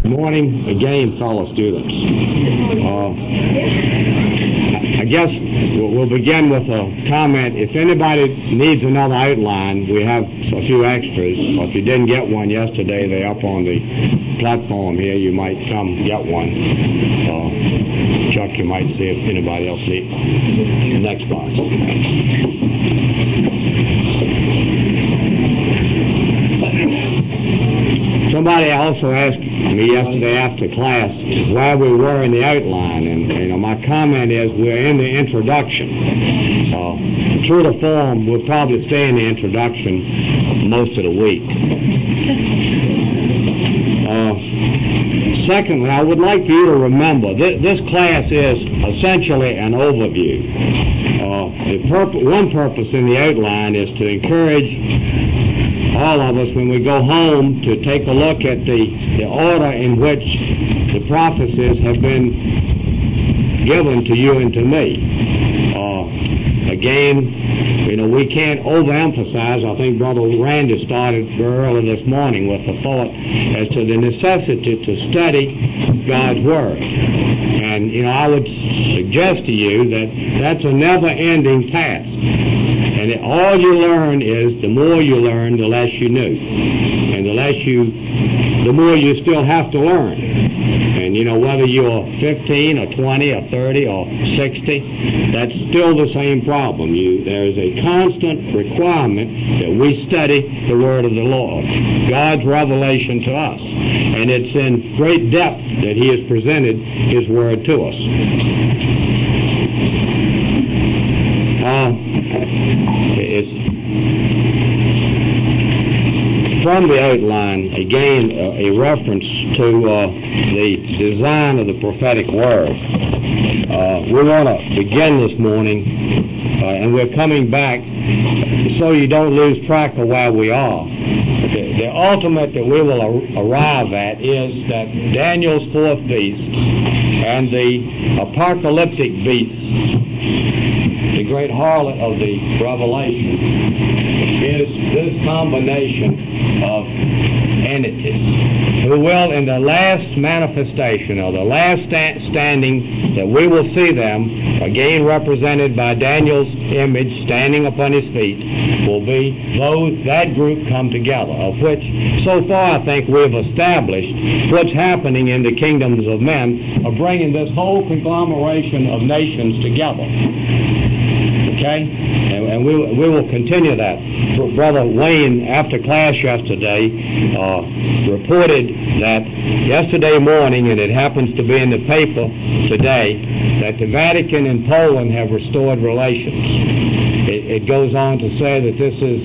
Good morning again, fellow students. I guess we'll begin with a comment. If anybody needs another outline, we have a few extras. Or if you didn't get one yesterday, they're up on the platform here. You might come get one. Chuck, you might see if anybody else needs the next box. Somebody also asked me yesterday after class where we were in the outline, and my comment is we're in the introduction. True to form, we'll probably stay in the introduction most of the week. Secondly, I would like for you to remember this class is essentially an overview. One purpose in the outline is to encourage all of us, when we go home, to take a look at the order in which the prophecies have been given to you and to me. Again, we can't overemphasize. I think Brother Randy started very early this morning with the thought as to the necessity to study God's Word. And, I would suggest to you that that's a never-ending task. And all you learn is, the more you learn, the less you knew. And the more you still have to learn. And, whether you're 15 or 20 or 30 or 60, that's still the same problem. There's a constant requirement that we study the Word of the Lord, God's revelation to us. And it's in great depth that He has presented His Word to us. It's from the outline, again, a reference to the design of the prophetic word. We want to begin this morning, and we're coming back so you don't lose track of where we are. The ultimate that we will arrive at is that Daniel's fourth beast and the apocalyptic beast, the great harlot of the Revelation, is this combination of entities who will, in the last manifestation or the last standing that we will see them, again represented by Daniel's image standing upon his feet, will be that group come together, of which so far I think we've established what's happening in the kingdoms of men, of bringing this whole conglomeration of nations together. Okay? And we will continue that. Brother Wayne, after class yesterday, reported that yesterday morning, and it happens to be in the paper today, that the Vatican and Poland have restored relations. It goes on to say that this is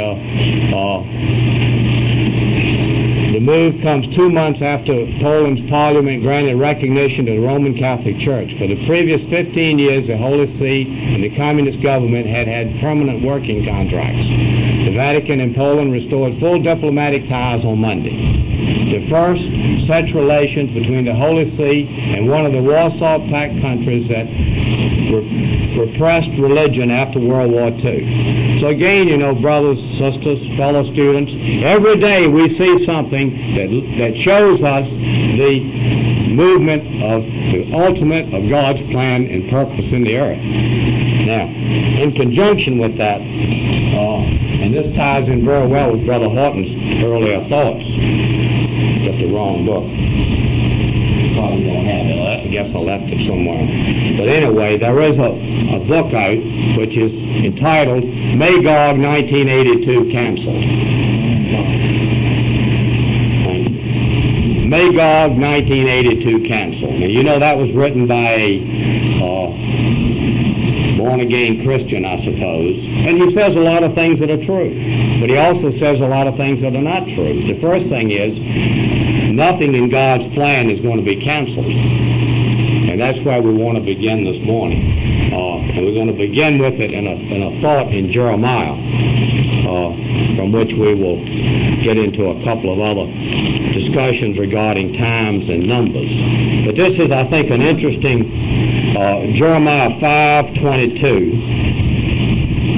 the move comes 2 months after Poland's parliament granted recognition to the Roman Catholic Church. For the previous 15 years, the Holy See and the Communist government had permanent working contracts. The Vatican and Poland restored full diplomatic ties on Monday. The first such relations between the Holy See and one of the Warsaw Pact countries that repressed religion after World War II. So again, brothers, sisters, fellow students, every day we see something that shows us the movement of the ultimate of God's plan and purpose in the earth. Now, in conjunction with that, and this ties in very well with Brother Horton's earlier thoughts, got the wrong book. Probably don't have it. I guess I left it somewhere. But anyway, there is a book out which is entitled Magog 1982 Canceled. Magog 1982 Canceled. Now, that was written by a born-again Christian, I suppose. And he says a lot of things that are true. But he also says a lot of things that are not true. The first thing is, nothing in God's plan is going to be canceled. And that's why we want to begin this morning. And we're going to begin with it in a thought in Jeremiah, from which we will get into a couple of other discussions regarding times and numbers. But this is, I think, an interesting Jeremiah 5:22.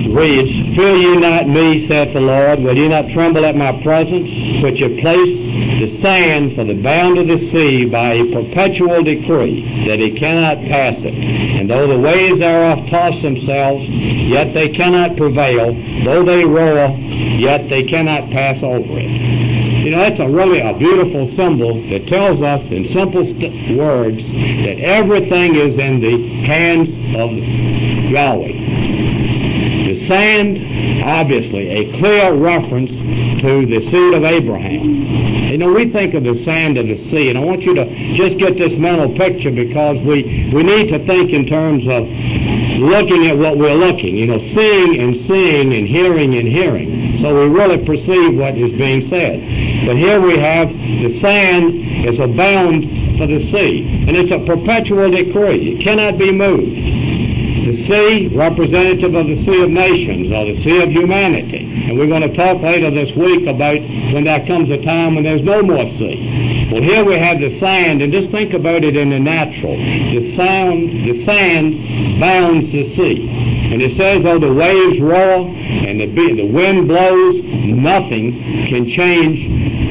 reads, "Fear ye not me, saith the Lord, will ye not tremble at my presence, which have placed the sand for the bound of the sea by a perpetual decree, that he cannot pass it. And though the waves thereof toss themselves, yet they cannot prevail. Though they roar, yet they cannot pass over it." You know, that's really a beautiful symbol that tells us in simple words that everything is in the hands of Yahweh. The sand, obviously, a clear reference to the seed of Abraham. You know, we think of the sand of the sea, and I want you to just get this mental picture, because we need to think in terms of looking at what we're looking, you know, seeing and hearing, so we really perceive what is being said. But here we have the sand is a bound for the sea, and it's a perpetual decree. It cannot be moved. The sea, representative of the sea of nations, or the sea of humanity. And we're going to talk later this week about when there comes a time when there's no more sea. Well, here we have the sand, and just think about it in the natural. The sand bounds the sea. And it says, though the waves roar and the wind blows, nothing can change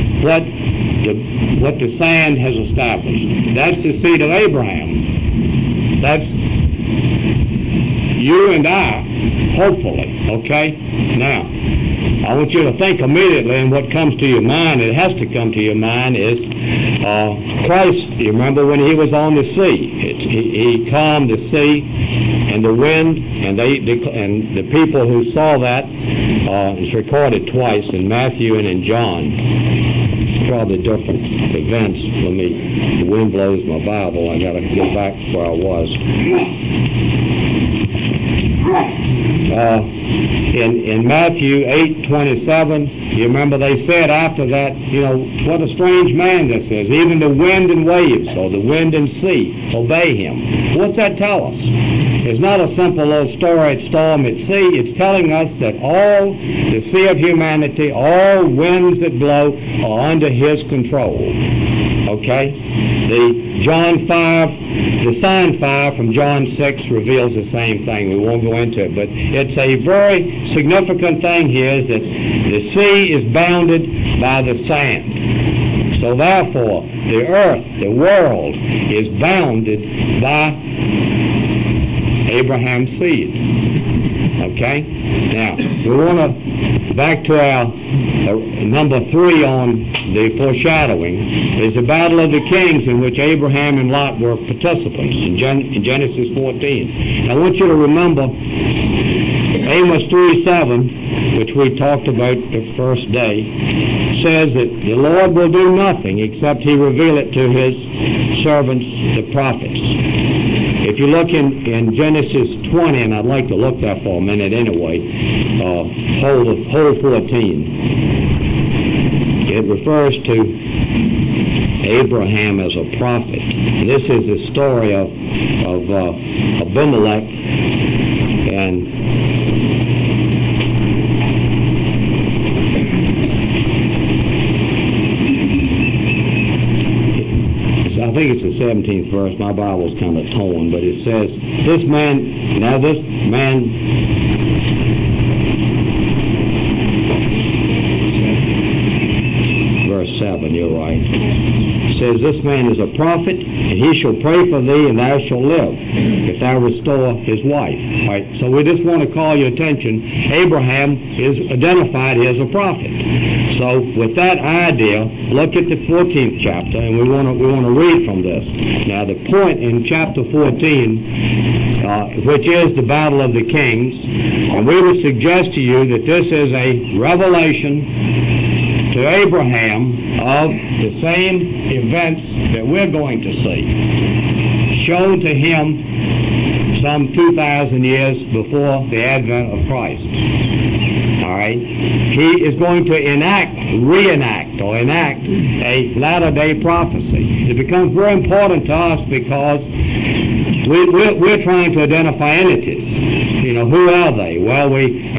what the sand has established. That's the seed of Abraham. That's you and I, hopefully, okay? Now, I want you to think immediately, and what comes to your mind, it has to come to your mind, is Christ. You remember when he was on the sea? He calmed the sea and the wind, and the people who saw that, it's recorded twice in Matthew and in John. Probably different events. The wind blows my Bible. I got to get back where I was. In Matthew 8:27, you remember they said after that, you know, what a strange man this is. Even the wind and waves, or the wind and sea, obey him. What's that tell us? It's not a simple little story, storm at sea. It's telling us that all the sea of humanity, all winds that blow, are under his control. Okay? The sign 5 from John 6 reveals the same thing. We won't go into it, but it's a very significant thing here, is that the sea is bounded by the sand. So therefore, the earth, the world, is bounded by Abraham's seed. Okay? Now, we want to back to our number 3 on the foreshadowing, is the battle of the kings, in which Abraham and Lot were participants in Genesis 14. I want you to remember Amos 3:7, which we talked about the first day, says that the Lord will do nothing except he reveal it to his servants, the prophets. If you look in Genesis 20, and I'd like to look there for a minute anyway, whole 14, it refers to Abraham as a prophet. This is the story of Abimelech, and I think it's the 17th verse. My Bible's kind of torn, but it says, this man, verse 7, you're right. It says, this man is a prophet, and he shall pray for thee, and thou shalt live, if thou restore his wife. Right? So we just want to call your attention, Abraham is identified as a prophet. So with that idea, look at the 14th chapter, and we want to read from this. Now the point in chapter 14, which is the battle of the kings, and we would suggest to you that this is a revelation to Abraham of the same events that we're going to see, shown to him some 2,000 years before the advent of Christ. All right? He is going to reenact a latter-day prophecy. It becomes very important to us because we're trying to identify entities. You know, who are they? Well,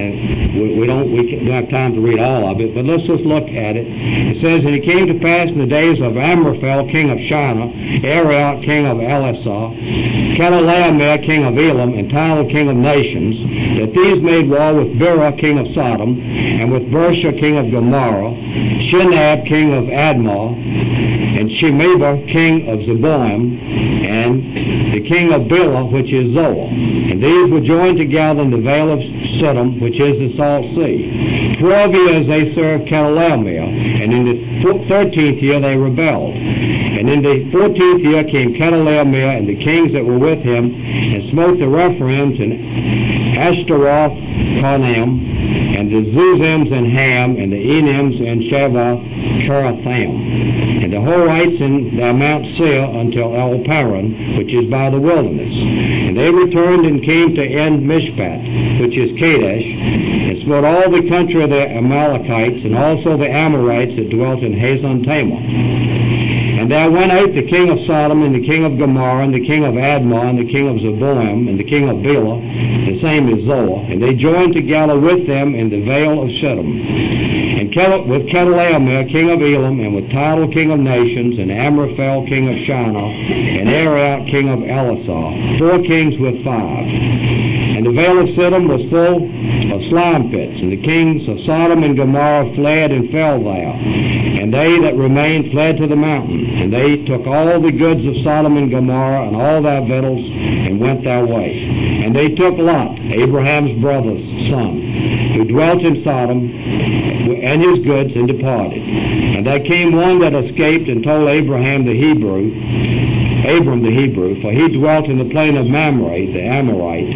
we don't have time to read all of it, but let's just look at it. It says, and it came to pass in the days of Amraphel, king of Shinar, Arioch, king of Elasah, Chedorlaomer, king of Elam, and Tidal, king of nations, that these made war with Bera, king of Sodom, and with Bersha, king of Gomorrah, Shinab, king of Admah, and Shemeber, king of Zeboim, and the king of Bela, which is Zoar. And these were joined together in the vale of Siddim, which is the Salt Sea. 12 years they served Chedorlaomer, and in the 13th year they rebelled. And in the 14th year came Chedorlaomer and the kings that were with him, and smote the Rephaims and Ashtaroth Karnaim, and the Zuzims and Ham, and the Enims and Shavath Kirathim, and the Horites in the Mount Seir until El Paran, which is by the wilderness. And they returned and came to En Mishpat, which is Kadesh, and smote all the country of the Amalekites, and also the Amorites that dwelt in Hazon Tamar. And there went out the king of Sodom, and the king of Gomorrah, and the king of Admah, and the king of Zeboim, and the king of Bela, the same is Zoar, and they joined together with them in the vale of Siddim. And with Chedorlaomer, king of Elam, and with Tidal, king of nations, and Amraphel, king of Shinar, and Arioch, king of Elasah, 4 kings with 5. And the vale of Siddim was full of slime pits, and the kings of Sodom and Gomorrah fled and fell there. And they that remained fled to the mountain. And they took all the goods of Sodom and Gomorrah and all their victuals, and went their way. And they took Lot, Abraham's brother's son, who dwelt in Sodom, and his goods, and departed. And there came one that escaped and told Abram the Hebrew, for he dwelt in the plain of Mamre, the Amorite,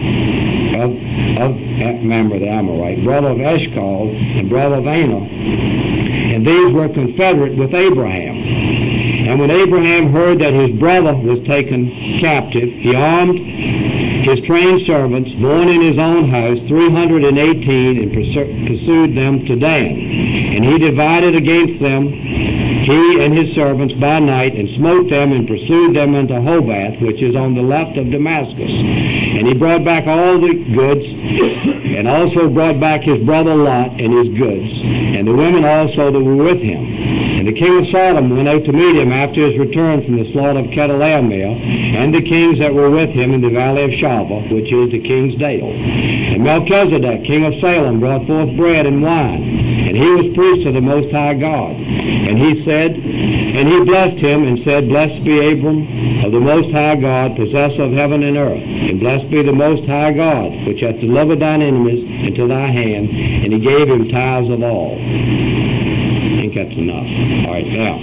brother of Eshcol, and brother of Anah. And these were confederate with Abraham. And when Abraham heard that his brother was taken captive, he armed his trained servants, born in his own house, 318, and pursued them to Dan. And he divided against them, he and his servants, by night, and smote them, and pursued them unto Hobath, which is on the left of Damascus. And he brought back all the goods, and also brought back his brother Lot and his goods, and the women also that were with him. And the king of Sodom went out to meet him after his return from the slaughter of Chedorlaomer, and the kings that were with him in the valley of Shaveh, which is the king's dale. And Melchizedek, king of Salem, brought forth bread and wine, and he was priest of the Most High God. And he blessed him, and said, Blessed be Abram of the Most High God, possessor of heaven and earth, and blessed be the Most High God, which hath delivered thine enemies into thy hand. And he gave him tithes of all. I think that's enough. All right, now,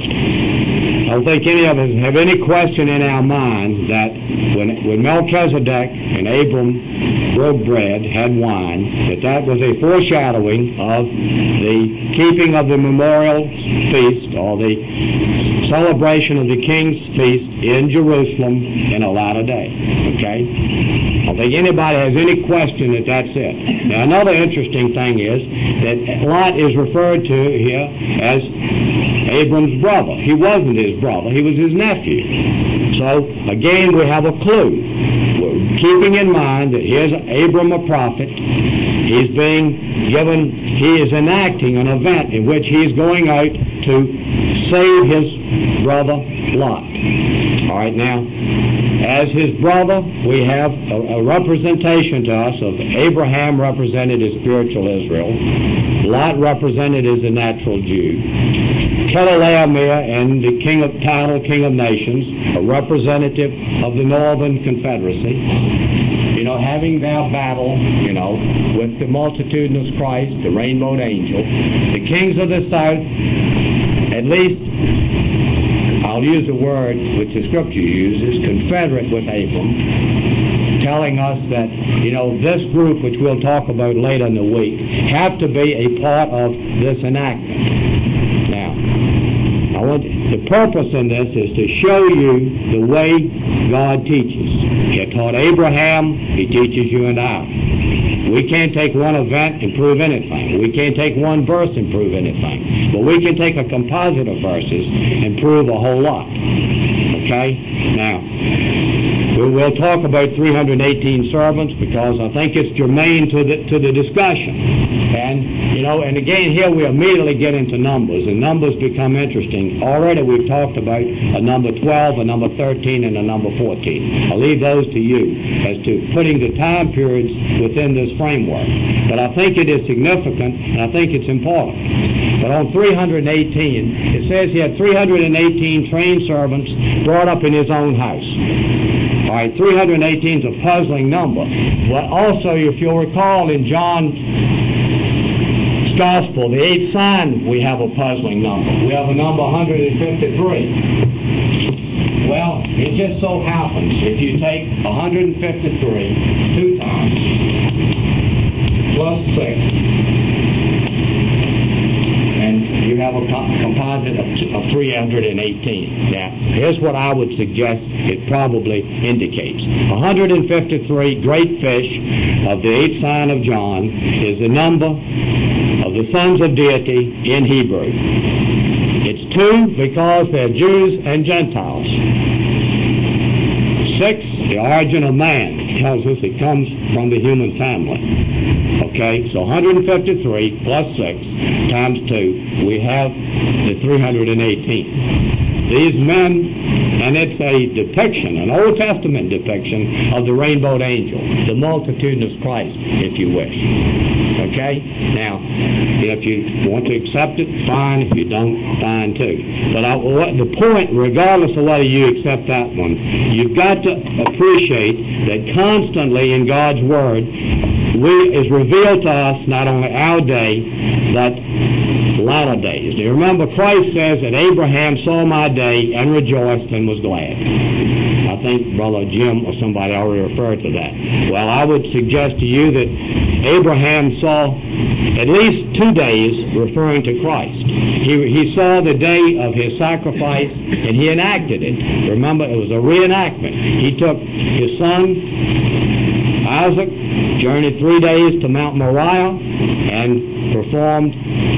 I don't think any of us have any question in our mind that when Melchizedek and Abram broke bread, had wine, that was a foreshadowing of the keeping of the memorial feast, or the celebration of the king's feast in Jerusalem in a latter day. Okay? I don't think anybody has any question that that's it. Now, another interesting thing is that Lot is referred to here as Abram's brother. He wasn't his brother, he was his nephew. So, again, we have a clue. We're keeping in mind that here's Abram, a prophet. He is enacting an event in which he's going out to save his brother Lot. All right, now, as his brother, we have a representation to us of Abraham represented as spiritual Israel, Lot represented as a natural Jew, Chedorlaomer and the Tidal, king of nations, a representative of the Northern Confederacy, having their battle, with the multitudinous Christ, the rainbowed angel. The kings of the south, at least, I'll use the word which the Scripture uses, confederate with Abram, telling us that, this group, which we'll talk about later in the week, have to be a part of this enactment. Now, the purpose in this is to show you the way God teaches. He taught Abraham, He teaches you and I. We can't take one event and prove anything. We can't take one verse and prove anything. But we can take a composite of verses and prove a whole lot. Okay? Now, We'll talk about 318 servants because I think it's germane to the discussion. And again, here we immediately get into numbers, and numbers become interesting. Already we've talked about a number 12, a number 13, and a number 14. I'll leave those to you as to putting the time periods within this framework. But I think it is significant, and I think it's important. But on 318, it says he had 318 trained servants brought up in his own house. All right, 318 is a puzzling number. Well, also, if you'll recall in John's Gospel, the 8th sign, we have a puzzling number. We have a number 153. Well, it just so happens, if you take 153 2 times plus 6, and you have a composite of 318. Now, here's what I would suggest it probably indicates. 153 great fish of the 8th sign of John is the number of the sons of deity in Hebrew. It's 2 because they're Jews and Gentiles. 6, the origin of man, tells us it comes from the human family. Okay, so 153 plus 6 times 2, we have the 318. These men, and it's a depiction, an Old Testament depiction of the rainbowed angel, the multitudinous Christ, if you wish. Okay? Now, if you want to accept it, fine. If you don't, fine too. But the point, regardless of whether you accept that one, you've got to appreciate that constantly in God's Word, is revealed to us not only our day, but latter days. Do you remember Christ says that Abraham saw my day and rejoiced and was glad? I think Brother Jim or somebody already referred to that. Well, I would suggest to you that Abraham saw at least 2 days referring to Christ. He saw the day of his sacrifice and he enacted it. Remember, it was a reenactment. He took his son Isaac, journeyed 3 days to Mount Moriah, and performed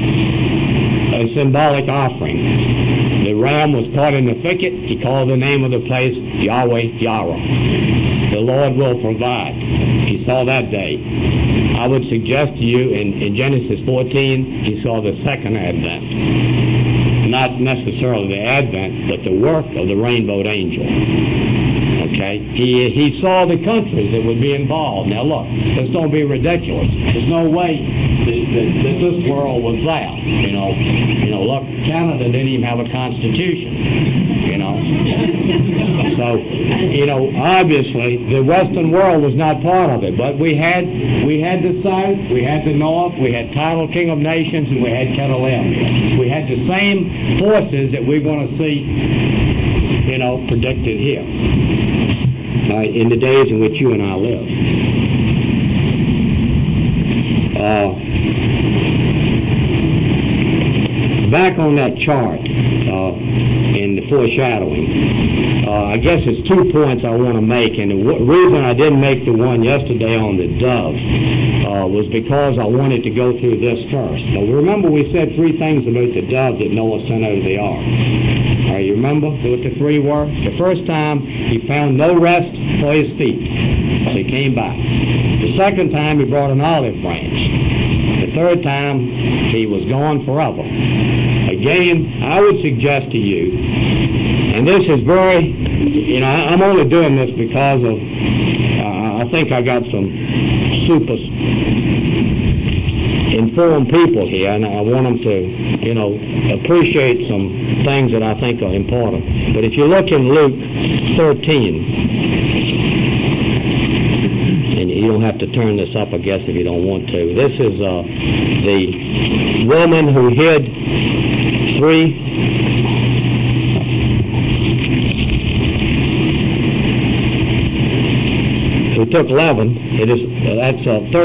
a symbolic offering. The ram was caught in the thicket. He called the name of the place Yahweh Yireh. The Lord will provide. He saw that day. I would suggest to you in Genesis 14, he saw the second advent. Not necessarily the advent, but the work of the rainbowed angel. Okay? He saw the countries that would be involved. Now look, let's don't be ridiculous. There's no way that this world was that. You know, look, Canada didn't even have a constitution. So, obviously the Western world was not part of it, but we had the South, we had the North, we had Tidal King of Nations, and we had Kettle-Em. We had the same forces that we're going to see, predicted here in the days in which you and I live. Back on that chart in the foreshadowing, I guess it's 2 points I want to make, and the reason I didn't make the one yesterday on the dove was because I wanted to go through this first. Now remember we said 3 things about the dove that Noah sent out of the ark. All right, you remember what the 3 were? The first time he found no rest for his feet, so he came back. The second time he brought an olive branch. The third time he was gone forever. Again, I would suggest to you, and this is very, I'm only doing this because of, I think I got some super informed people here, and I want them to, appreciate some things that I think are important. But if you look in Luke 13, and you don't have to turn this up, I guess, if you don't want to. This is the woman who hid 3 who took 11. That's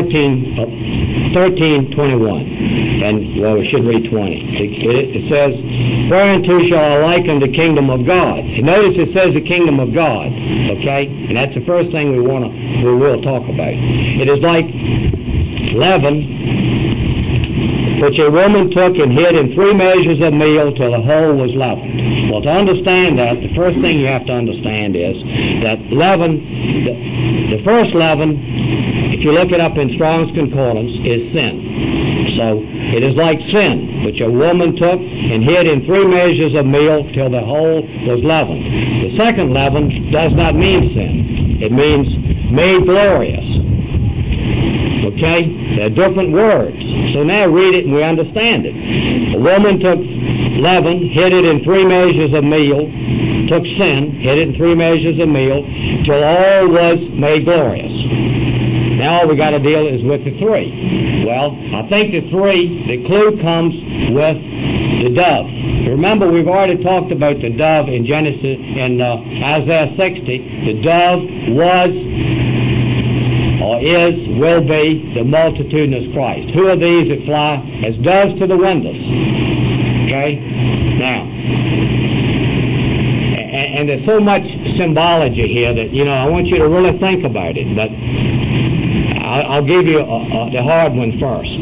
13:21, and we should read 20. It says, "Whereunto shall I liken the kingdom of God?" And notice it says the kingdom of God. Okay, and that's the first thing we will talk about. It is like leaven which a woman took and hid in 3 measures of meal till the whole was leavened. Well, to understand that, the first thing you have to understand is that leaven, the first leaven, if you look it up in Strong's Concordance, is sin. So it is like sin, which a woman took and hid in 3 measures of meal till the whole was leavened. The second leaven does not mean sin. It means made glorious. Okay? They're different words. So now read it and we understand it. A woman took leaven, hid it in 3 measures of meal, took sin, hid it in 3 measures of meal, till all was made glorious. Now all we got to deal is with the 3. Well, I think the clue comes with the dove. Remember, we've already talked about the dove in Genesis, in Isaiah 60. The dove was, or is, will be, the multitudinous Christ. Who are these that fly as doves to the windows? Okay? Now, and there's so much symbology here that, I want you to really think about it, but I'll give you the hard one first.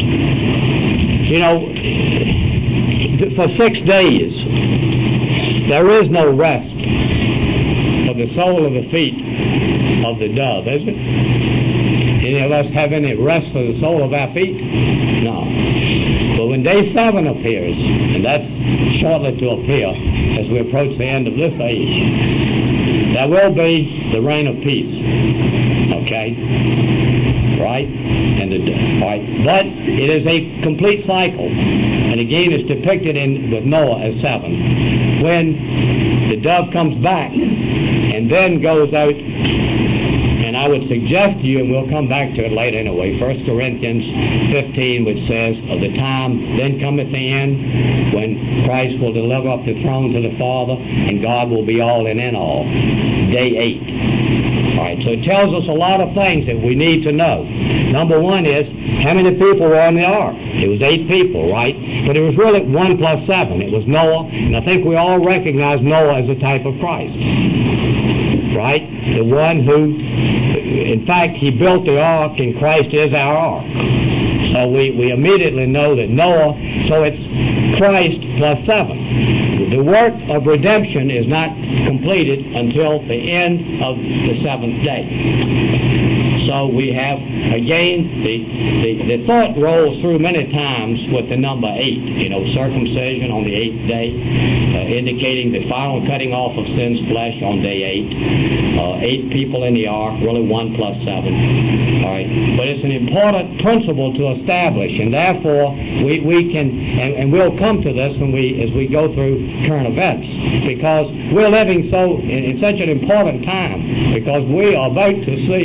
For 6 days, there is no rest for the sole of the feet of the dove, is it? Any of us have any rest for the sole of our feet? No. But when day 7 appears, and that's shortly to appear as we approach the end of this age, there will be the reign of peace. Okay? Right? Right. But it is a complete cycle. And again, it's depicted with Noah as 7. When the dove comes back and then goes out, and I would suggest to you, and we'll come back to it later anyway, 1 Corinthians 15, which says, of the time then cometh the end, when Christ will deliver up the throne to the Father, and God will be all and in all. Day 8. All right, so it tells us a lot of things that we need to know. Number 1 is, how many people were on the ark? It was 8 people, right? But it was really 1 plus 7. It was Noah, and I think we all recognize Noah as a type of Christ. Right? The one who, in fact, he built the ark, and Christ is our ark. So we immediately know that Noah, so it's Christ plus 7. The work of redemption is not completed until the end of the 7th day. So we have, again, the thought rolls through many times with the number 8, circumcision on the 8th day, indicating the final cutting off of sin's flesh on day 8. 8 people in the ark, really 1 plus 7. All right, but it's an important principle to establish, and therefore we can, and we'll come to this as we go through current events, because we're living in such an important time, because we are about to see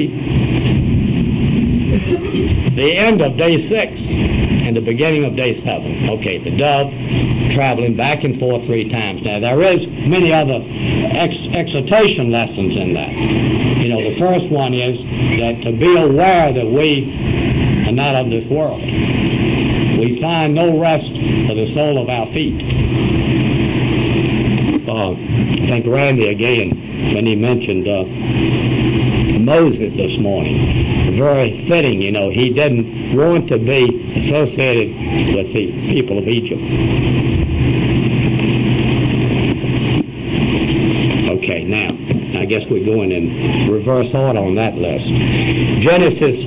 the end of day 6 and the beginning of day 7. Okay, the dove traveling back and forth 3 times. Now, there is many other exhortation lessons in that. The first one is that to be aware that we are not of this world. We find no rest for the sole of our feet. I think Randy, again, when he mentioned Moses this morning, very fitting, he didn't want to be associated with the people of Egypt. Okay, now, I guess we're going in reverse order on that list. Genesis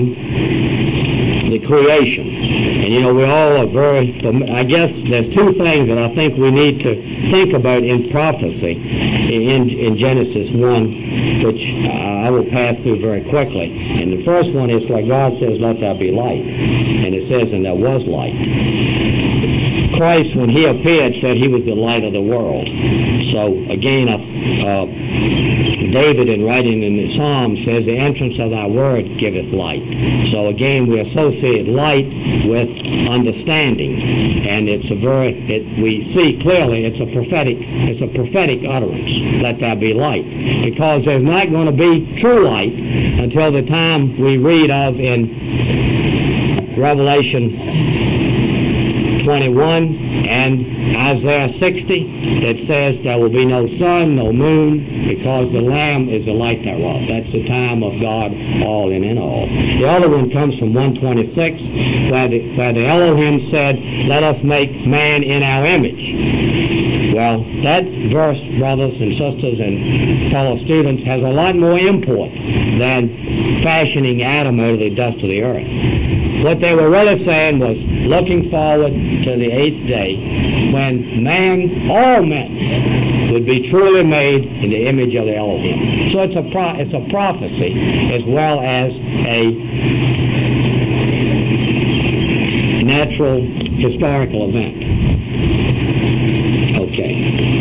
1, the creation. And we all are I guess there's 2 things that I think we need to think about in prophecy in Genesis 1, which I will pass through very quickly. And the first one is where God says, let there be light. And it says, and there was light. Christ, when he appeared, said he was the light of the world. So, again, David, in writing in the Psalms, says, the entrance of thy word giveth light. So, again, we associate light with understanding. And we see clearly it's a prophetic utterance. Let there be light. Because there's not going to be true light until the time we read of in Revelation and Isaiah 60 that says there will be no sun, no moon, because the Lamb is the light thereof. That's the time of God, all in and all. The other one comes from 126, where the Elohim said, let us make man in our image. Well, that verse, brothers and sisters and fellow students, has a lot more import than fashioning Adam out of the dust of the earth. What they were really saying was looking forward to the eighth day when man, all men, would be truly made in the image of the Elohim. So it's a prophecy as well as a natural historical event. Okay.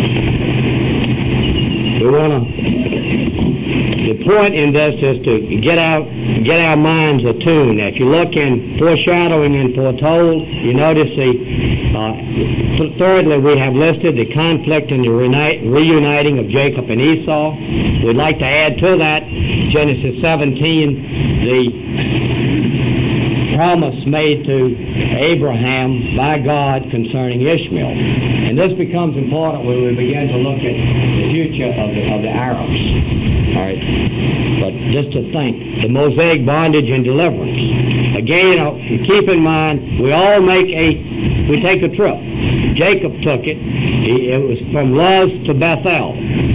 The point in this is to get our minds attuned. Now, if you look in foreshadowing and foretold, you notice thirdly, we have listed the conflict and the reuniting of Jacob and Esau. We'd like to add to that Genesis 17, the promise made to Abraham by God concerning Ishmael. And this becomes important when we begin to look at the future of the Arabs. All right. But just to think, the Mosaic bondage and deliverance. Again, keep in mind, we take a trip. Jacob took it. It was from Luz to Bethel.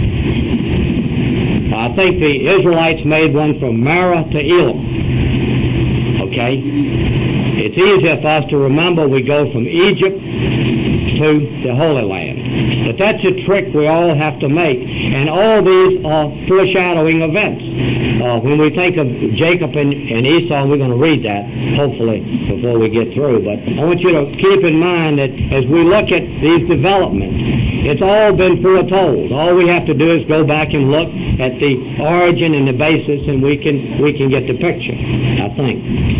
I think the Israelites made one from Marah to Elam. Okay? It's easier for us to remember we go from Egypt to the Holy Land. But that's a trick we all have to make. And all these are foreshadowing events. When we think of Jacob and Esau, we're going to read that, hopefully, before we get through. But I want you to keep in mind that as we look at these developments, it's all been foretold. All we have to do is go back and look at the origin and the basis, and we can get the picture, I think.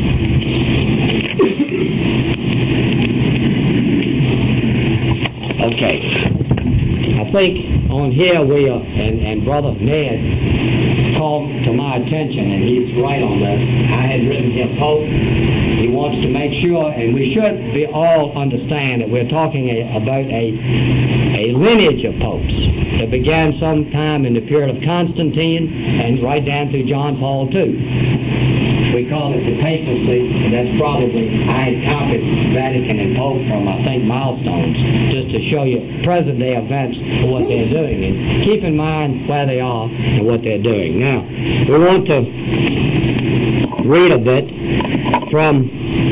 Okay. I think on here and Brother Ned called to my attention, and he's right on this. I had written here Pope. He wants to make sure, and we should all understand that we're talking about a lineage of popes that began sometime in the period of Constantine and right down through John Paul II. We call it the papacy, and that's probably, I had copied Vatican and Pope from, I think, Milestones, just to show you present-day events of what they're doing. And keep in mind where they are and what they're doing. Now, we want to read a bit from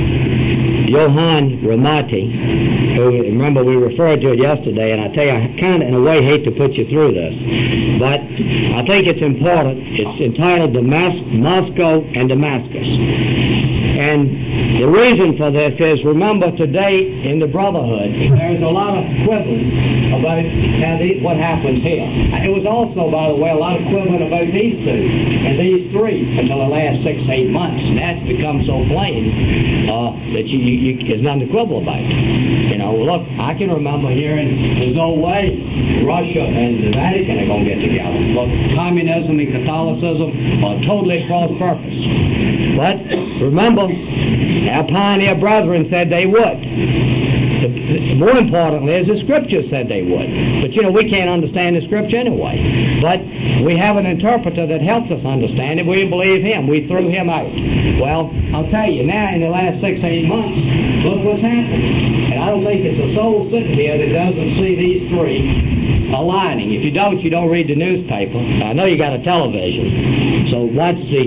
Johann Ramati, who, remember, we referred to it yesterday, and I tell you, I kind of, in a way, hate to put you through this, but I think it's important. It's entitled Moscow and Damascus. And the reason for this is, remember, today in the Brotherhood, there's a lot of quibbling about what happens here. It was also, by the way, a lot of quibbling about these two and these three until the last 6-8 months. And that's become so plain that there's nothing to quibble about. You know, look, I can remember hearing there's no way Russia and the Vatican are going to get together. Look, communism and Catholicism are totally cross purpose. But remember, our pioneer brethren said they would. More importantly, as the Scripture said they would. But, you know, we can't understand the Scripture anyway. But we have an interpreter that helps us understand it. We believe him. We threw him out. Well, I'll tell you, now in the last 6-8 months, look what's happened. And I don't think it's a soul sitting here that doesn't see these three aligning. If you don't read the newspaper. I know you got a television, so watch the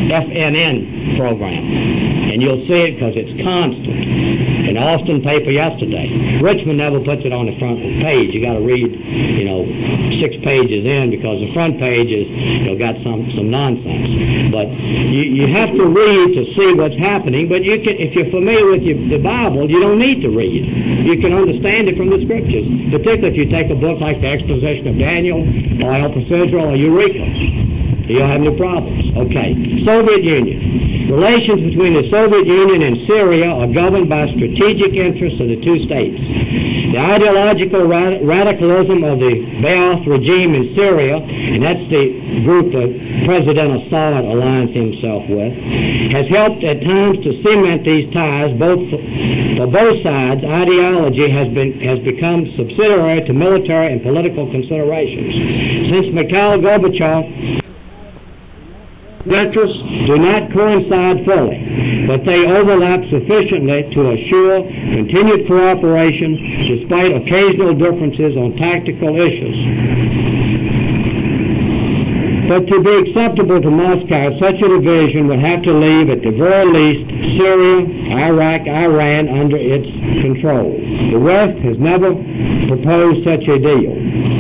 FNN program, and you'll see it because it's constant. In the Austin paper yesterday, Richmond never puts it on the front page. You got to read, 6 pages in, because the front page is, got some nonsense. But you have to read to see what's happening. But you can, if you're familiar with the Bible, you don't need to read. You can understand it from the Scriptures. Particularly if you take a book like the Exposition of Daniel, or Elpis Israel, or Eureka. You don't have any problems. Okay. Soviet Union. Relations between the Soviet Union and Syria are governed by strategic interests of the two states. The ideological radicalism of the Ba'ath regime in Syria, and that's the group that President Assad aligns himself with, has helped at times to cement these ties. For both sides, ideology has become subsidiary to military and political considerations. Since Mikhail Gorbachev, interests do not coincide fully, but they overlap sufficiently to assure continued cooperation despite occasional differences on tactical issues. But to be acceptable to Moscow, such a division would have to leave, at the very least, Syria, Iraq, Iran under its control. The West has never proposed such a deal.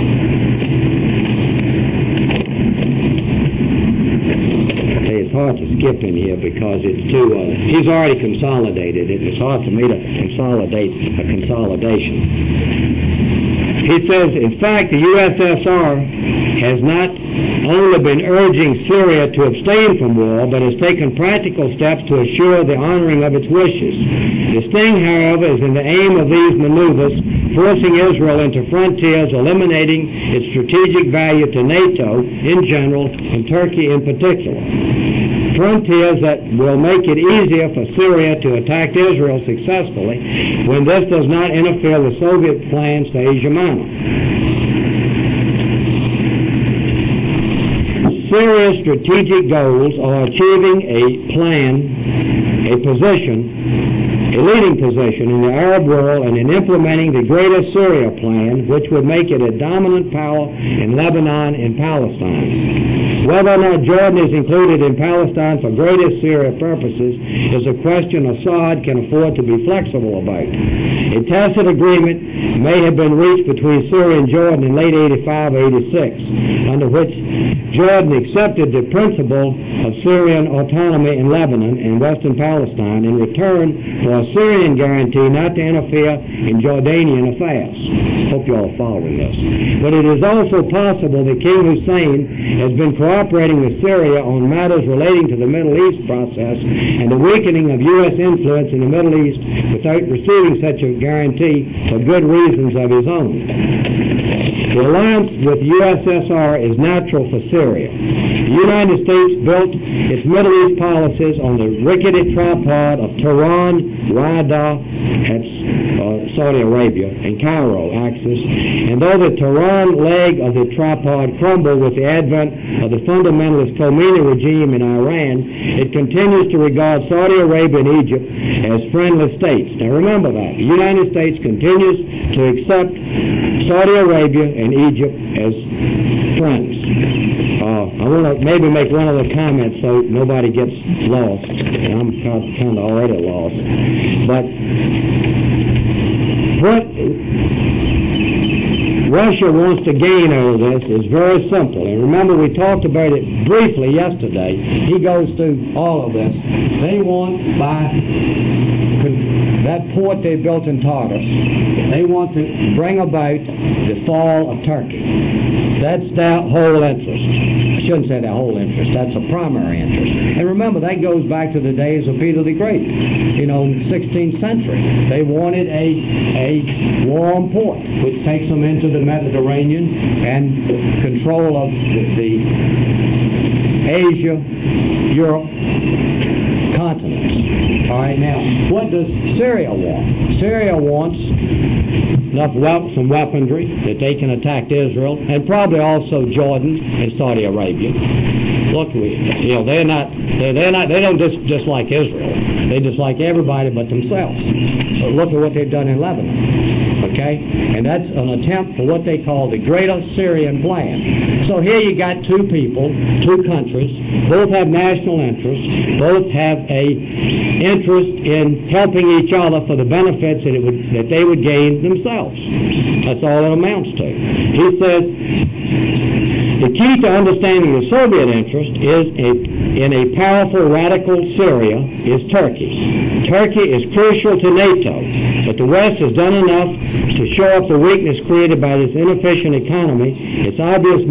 It's hard to skip in here because it's too, he's already consolidated it. It's hard for me to consolidate a consolidation. He says, in fact, the USSR has not only been urging Syria to abstain from war, but has taken practical steps to assure the honoring of its wishes. The sting, however, is in the aim of these maneuvers, forcing Israel into frontiers, eliminating its strategic value to NATO in general and Turkey in particular. Frontiers that will make it easier for Syria to attack Israel successfully when this does not interfere with Soviet plans to Asia Minor. Syria's strategic goals are achieving a leading position in the Arab world and in implementing the Greater Syria Plan, which would make it a dominant power in Lebanon and Palestine. Whether or not Jordan is included in Palestine for Greater Syria purposes is a question Assad can afford to be flexible about. A tacit agreement may have been reached between Syria and Jordan in late 85-86, under which Jordan accepted the principle of Syrian autonomy in Lebanon and Western Palestine in return for a Syrian guarantee not to interfere in Jordanian affairs. Hope you all are following this. But it is also possible that King Hussein has been cooperating with Syria on matters relating to the Middle East process and the weakening of U.S. influence in the Middle East without receiving such a guarantee for good reasons of his own. The alliance with USSR is natural for Syria. The United States built its Middle East policies on the rickety tripod of Tehran, Riyadh, Saudi Arabia, and Cairo axis, and though the Tehran leg of the tripod crumbled with the advent of the fundamentalist Khomeini regime in Iran, it continues to regard Saudi Arabia and Egypt as friendly states. Now remember that. The United States continues to accept Saudi Arabia and Egypt as friends. I want to maybe make one other comment so nobody gets lost. I'm kind of already lost. But what Russia wants to gain out of this is very simple. And remember, we talked about it briefly yesterday. He goes through all of this. They want, by that port they built in Tartus, they want to bring about the fall of Turkey. That's their whole interest. I shouldn't say their whole interest. That's a primary interest. And remember, that goes back to the days of Peter the Great, in the 16th century. They wanted a warm port, which takes them into the Mediterranean and control of the Asia, Europe continents. All right, now, what does Syria want? Syria wants some weaponry that they can attack Israel, and probably also Jordan and Saudi Arabia. Look, they don't dislike Israel. They dislike everybody but themselves. So look at what they've done in Lebanon. Okay? And that's an attempt for what they call the Greater Syrian Plan. So here you got two people, two countries, both have national interests, both have a interest in helping each other for the benefits that they would gain themselves. That's all it amounts to. He says, the key to understanding the Soviet interest is in a powerful radical Syria is Turkey. Turkey is crucial to NATO, but the West has done enough to show up the weakness created by this inefficient economy, its obsolescent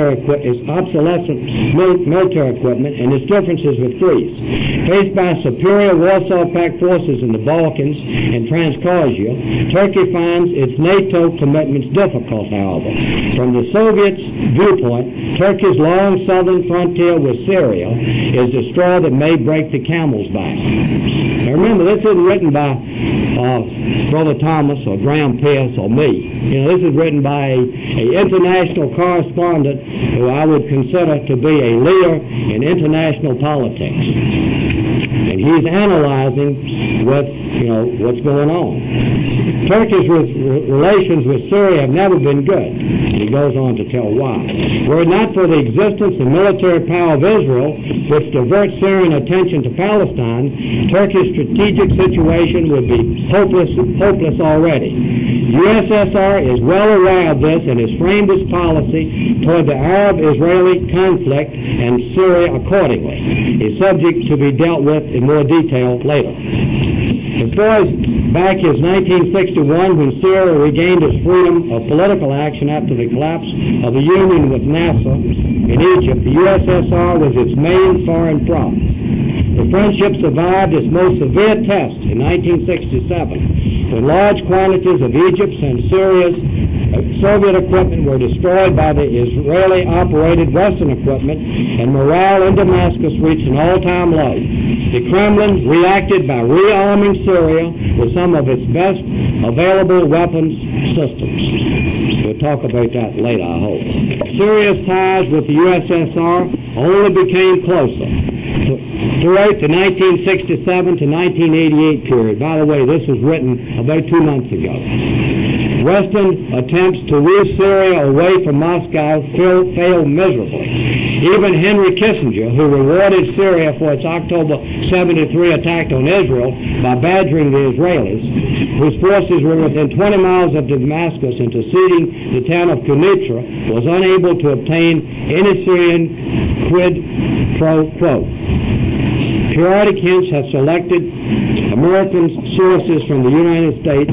military equipment, and its differences with Greece. Faced by superior Warsaw Pact forces in the Balkans and Transcaucasia, Turkey finds its NATO commitments difficult, however. From the Soviets' viewpoint, Turkey's long southern frontier with Syria is the straw that may break the camel's back. Now remember, this isn't written by Brother Thomas or Graham Pierce or me. This is written by an international correspondent who I would consider to be a leader in international politics. And he's analyzing what's going on. Turkey's relations with Syria have never been good. And he goes on to tell why. Were it not for the existence and military power of Israel, which diverts Syrian attention to Palestine, Turkey's strategic situation would be hopeless already. USSR is well aware of this and has framed its policy toward the Arab-Israeli conflict and Syria accordingly, a subject to be dealt with in more detail later. As far as back as 1961, when Syria regained its freedom of political action after the collapse of the union with Nasser in Egypt, the USSR was its main foreign problem. The friendship survived its most severe test in 1967, when large quantities of Egypt's and Syria's Soviet equipment were destroyed by the Israeli-operated Western equipment, and morale in Damascus reached an all-time low. The Kremlin reacted by rearming Syria with some of its best available weapons systems. We'll talk about that later, I hope. Syria's ties with the USSR only became closer throughout the 1967 to 1988 period. By the way, this was written about 2 months ago. Western attempts to woo Syria away from Moscow failed miserably. Even Henry Kissinger, who rewarded Syria for its October 73 attack on Israel by badgering the Israelis, whose forces were within 20 miles of Damascus and ceding the town of Quneitra, was unable to obtain any Syrian quid pro quo. Periodic hints have selected American sources from the United States.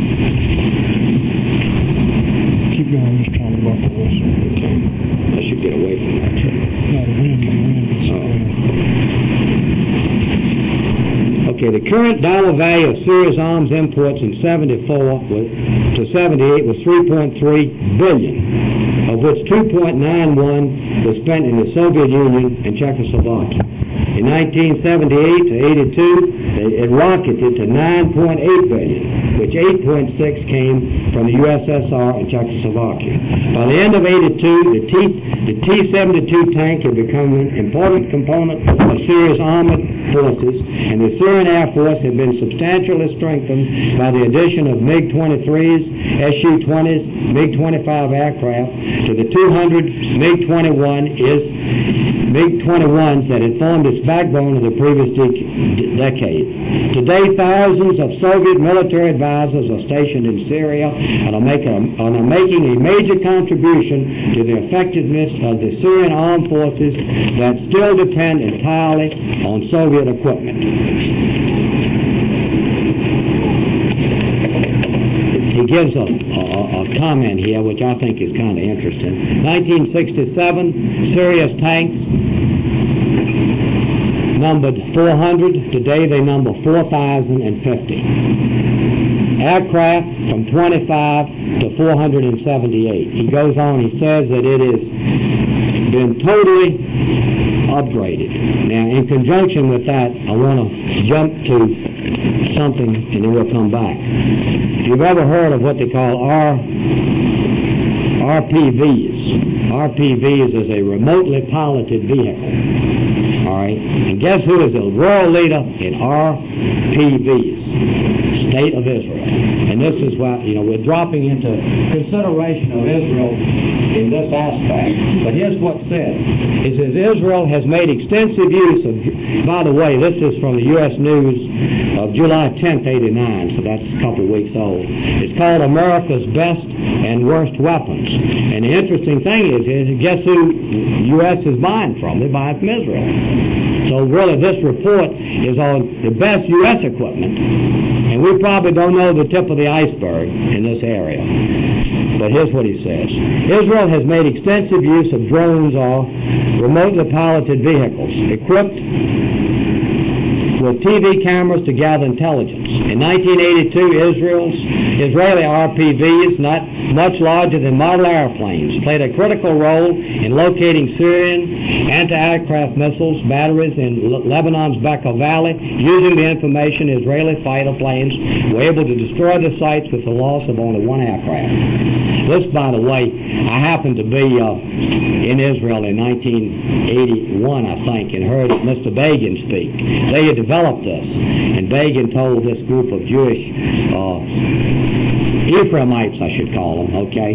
Keep going, just trying to buckle this. Okay. I should get away from that. No, the wind is Okay, the current dollar value of Syria's arms imports in 74 to 78 was $3.3 billion, of which 2.91 was spent in the Soviet Union and Czechoslovakia. In 1978 to 82, it rocketed to $9.8 billion, which 8.6 came from the USSR and Czechoslovakia. By the end of 82, the T-72 tank had become an important component of Syria's armored forces, and the Syrian Air Force had been substantially strengthened by the addition of MiG-23s, Su-20s, MiG-25 aircraft to the 200 MiG-21s that had formed its backbone of the previous decade. Today, thousands of Soviet military advisors are stationed in Syria and are making a major contribution to the effectiveness of the Syrian armed forces that still depend entirely on Soviet equipment. He gives a comment here, which I think is kind of interesting. 1967, Syria's tanks numbered 400. Today they number 4,050. Aircraft from 25 to 478. He goes on, he says that it has been totally upgraded. Now, in conjunction with that, I want to jump to something, and then we'll come back. If you've ever heard of what they call RPVs. RPVs is a remotely piloted vehicle. All right? And guess who is the world leader in RPVs? State of Israel. And this is why, we're dropping into consideration of Israel in this aspect. But here's what's said. It says Israel has made extensive use of, by the way, this is from the U.S. News of July 10th, 89, so that's a couple of weeks old. It's called America's Best and Worst Weapons. And the interesting thing is guess who U.S. is buying from? They're buying from Israel. So really this report is on the best U.S. equipment, and we probably don't know the tip of the iceberg in this area. But here's what he says. Israel has made extensive use of drones or remotely piloted vehicles equipped with TV cameras to gather intelligence. In 1982, Israeli RPVs, not much larger than model airplanes, played a critical role in locating Syrian anti-aircraft missiles batteries in Lebanon's Bekaa Valley. Using the information, Israeli fighter planes were able to destroy the sites with the loss of only one aircraft. This, by the way, I happened to be in Israel in 1981, I think, and heard Mr. Begin speak. They had developed this, and Begin told this group of Jewish Ephraimites, I should call them, okay,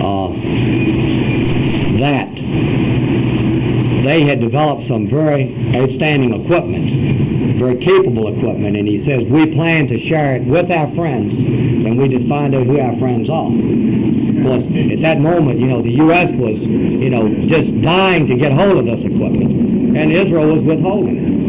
that they had developed some very outstanding equipment, very capable equipment, and he says, we plan to share it with our friends, and we just find out who our friends are. Because at that moment, the U.S. was, just dying to get hold of this equipment, and Israel was withholding it.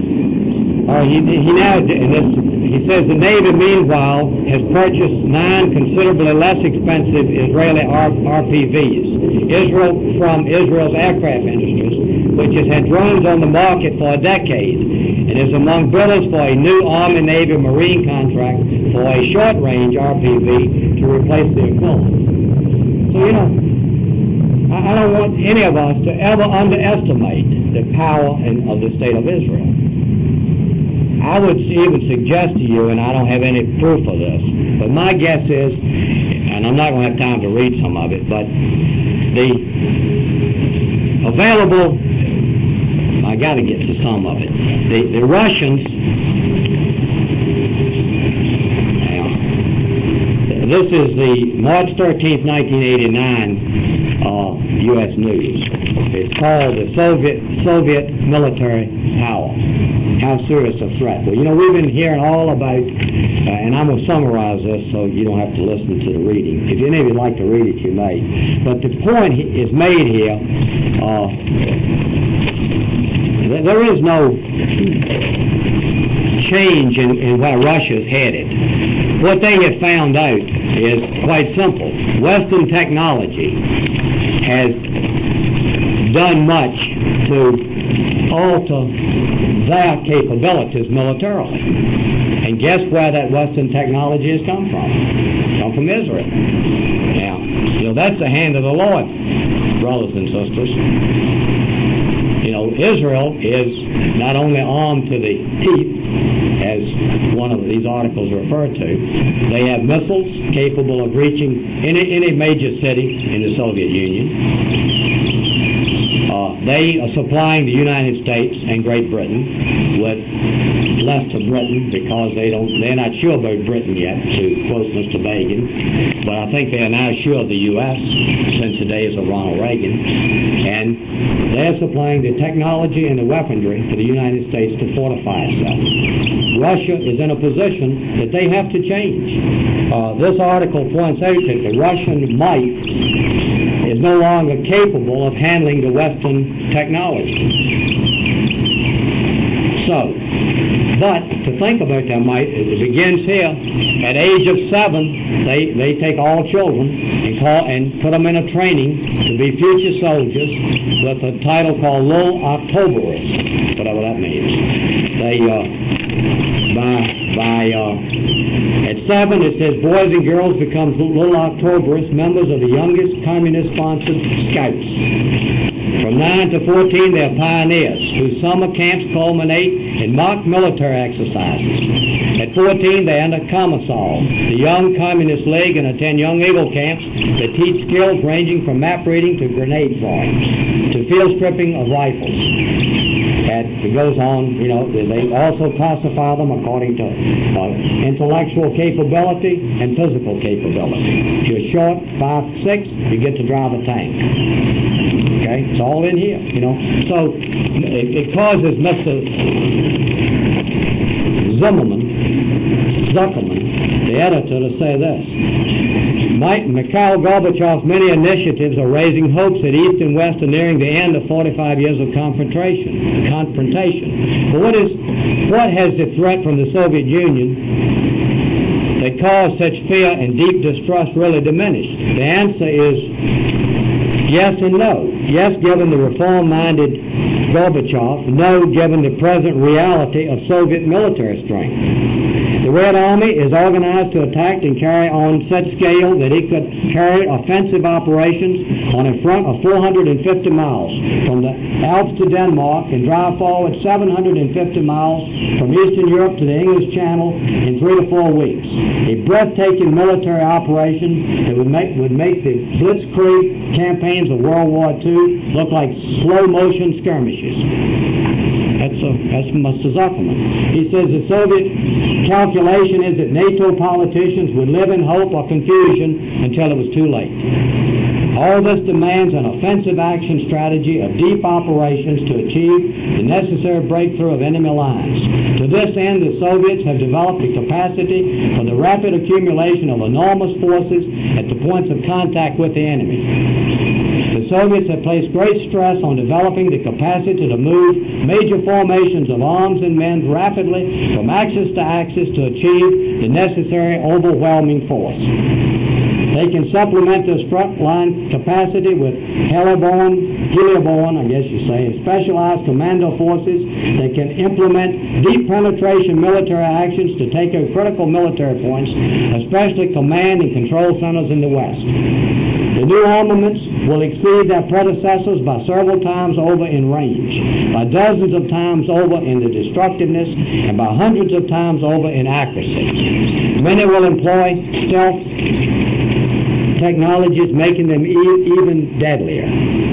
He says the Navy, meanwhile, has purchased 9 considerably less expensive Israeli RPVs. From Israel's aircraft industries, which has had drones on the market for a decade, and is among bidders for a new Army, Navy, Marine contract for a short-range RPV to replace the equivalent. So, I don't want any of us to ever underestimate the power of the state of Israel. I would even suggest to you, and I don't have any proof of this, but my guess is, and I'm not going to have time to read some of it, but the available, I got to get to some of it. The Russians, this is the March 13th, 1989 U.S. News. It's called the Soviet military power. How serious a threat? Well, we've been hearing all about, and I'm going to summarize this so you don't have to listen to the reading. If any of you like to read it, you may. But the point is made here, there is no change in where Russia's headed. What they have found out is quite simple. Western technology has done much to alter their capabilities militarily. And guess where that Western technology has come from? Come from Israel. Now, that's the hand of the Lord, brothers and sisters. Israel is not only armed to the teeth, as one of these articles referred to, they have missiles capable of reaching any major city in the Soviet Union. They are supplying the United States and Great Britain with less to Britain because they're not sure about Britain yet, to quote Mr. Begin, but I think they are now sure of the U.S. since the days of Ronald Reagan, and they're supplying the technology and the weaponry for the United States to fortify itself. Russia is in a position that they have to change. This article points out that the Russian might is no longer capable of handling the Western technology. But to think about their might, it begins here. At age of 7, they take all children and put them in a training to be future soldiers with a title called Little Octoberists, whatever that means. They at 7, it says boys and girls become Little Octoberists, members of the youngest communist-sponsored scouts. From 9 to 14, they're pioneers, whose summer camps culminate in mock military exercises. At 14, they enter Commissar, the Young Communist League, and attend Young Eagle camps that teach skills ranging from map reading to grenade throwing, to field stripping of rifles. And it goes on, they also classify them according to intellectual capability and physical capability. If you're short, 5'6", you get to drive a tank. Okay, it's all in here, So it causes Mr. Zimmerman Zuckerman, the editor, to say this. Mikhail Gorbachev's many initiatives are raising hopes that East and West are nearing the end of 45 years of confrontation. But what has the threat from the Soviet Union that caused such fear and deep distrust really diminished? The answer is yes and no. Yes, given the reform-minded Gorbachev. No, given the present reality of Soviet military strength. The Red Army is organized to attack and carry on such scale that it could carry offensive operations on a front of 450 miles from the Alps to Denmark and drive forward 750 miles from Eastern Europe to the English Channel in 3 to 4 weeks. A breathtaking military operation that would make the Blitzkrieg campaigns of World War II look like slow-motion skirmishes. That's Mr. Zuckerman. He says the Soviet calculation is that NATO politicians would live in hope or confusion until it was too late. All this demands an offensive action strategy of deep operations to achieve the necessary breakthrough of enemy lines. To this end, the Soviets have developed the capacity for the rapid accumulation of enormous forces at the points of contact with the enemy. The Soviets have placed great stress on developing the capacity to move major formations of arms and men rapidly from axis to axis to achieve the necessary overwhelming force. They can supplement this front line capacity with heliborne, and specialized commando forces that can implement deep penetration military actions to take out critical military points, especially command and control centers in the West. The new armaments will exceed their predecessors by several times over in range, by dozens of times over in the destructiveness, and by hundreds of times over in accuracy. Many will employ stealth technologies, making them even deadlier.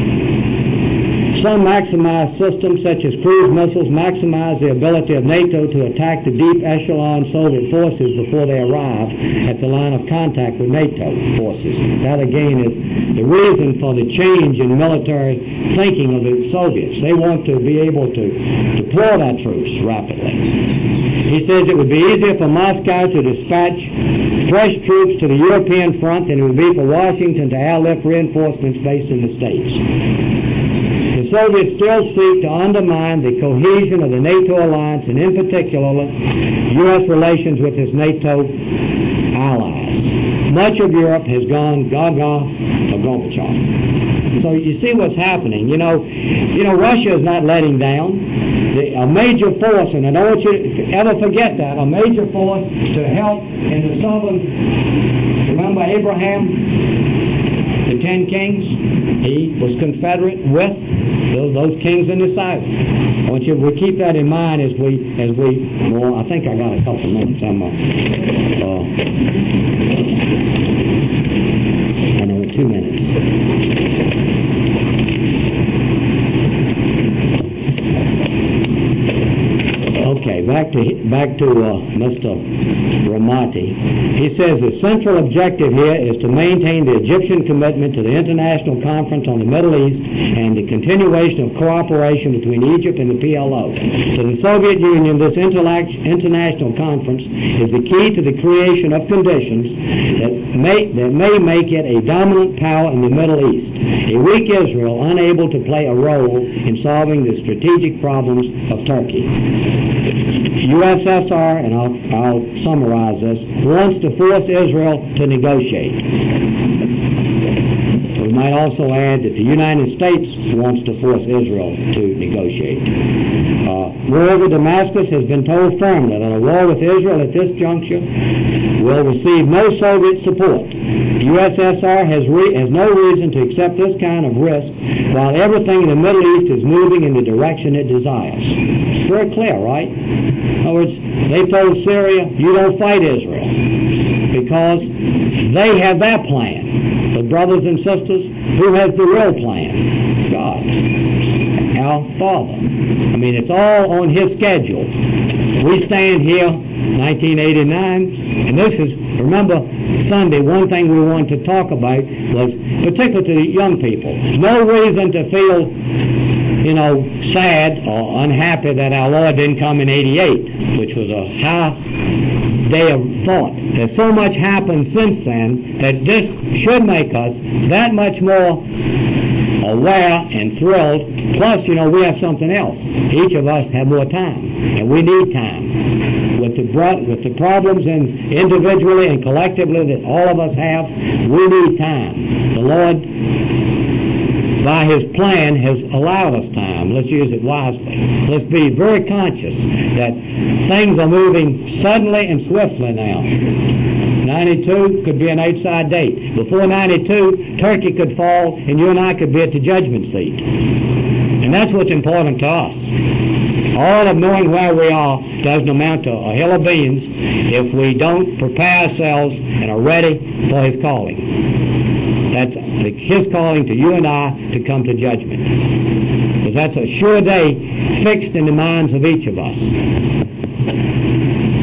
Some maximized systems, such as cruise missiles, maximize the ability of NATO to attack the deep echelon Soviet forces before they arrive at the line of contact with NATO forces. That, again, is the reason for the change in military thinking of the Soviets. They want to be able to deploy their troops rapidly. He says it would be easier for Moscow to dispatch fresh troops to the European front than it would be for Washington to airlift reinforcements based in the States. The Soviets still seek to undermine the cohesion of the NATO alliance and, in particular, U.S. relations with its NATO allies. Much of Europe has gone gaga for Gorbachev. So you see what's happening. You know, Russia is not letting down. A major force, and I don't want you to ever forget that, a major force to help in the southern, remember Abraham, the 10 kings? He was Confederate with those kings in the South. I want you to keep that in mind as we well, I think I got a couple minutes. I know, 2 minutes. Okay, back to Mr. Ramati. He says the central objective here is to maintain the Egyptian commitment to the International Conference on the Middle East and the continuation of cooperation between Egypt and the PLO. To the Soviet Union, this international conference is the key to the creation of conditions that may make it a dominant power in the Middle East. A weak Israel, unable to play a role in solving the strategic problems of Turkey. USSR, and I'll summarize this, wants to force Israel to negotiate. We might also add that the United States wants to force Israel to negotiate. Moreover, Damascus has been told firmly that a war with Israel at this juncture will receive no Soviet support. The USSR has no reason to accept this kind of risk while everything in the Middle East is moving in the direction it desires. It's very clear, right? In other words, they told Syria, you don't fight Israel, because they have their plan. But brothers and sisters, who has the real plan? God, our Father. I mean, it's all on His schedule. We stand here, 1989, and this is, remember, Sunday, one thing we wanted to talk about was, particularly to the young people, no reason to feel sad or unhappy that our Lord didn't come in 88, which was a high day of thought. There's so much happened since then that this should make us that much more aware and thrilled. Plus, we have something else. Each of us have more time, and we need time. With the problems and individually and collectively that all of us have, we need time. The Lord, by His plan, has allowed us time. Let's use it wisely. Let's be very conscious that things are moving suddenly and swiftly now. 92 could be an 8-side date. Before 92, Turkey could fall, and you and I could be at the judgment seat. And that's what's important to us. All of knowing where we are doesn't amount to a hill of beans if we don't prepare ourselves and are ready for His calling. That's His calling to you and I to come to judgment. Because that's a sure day fixed in the minds of each of us.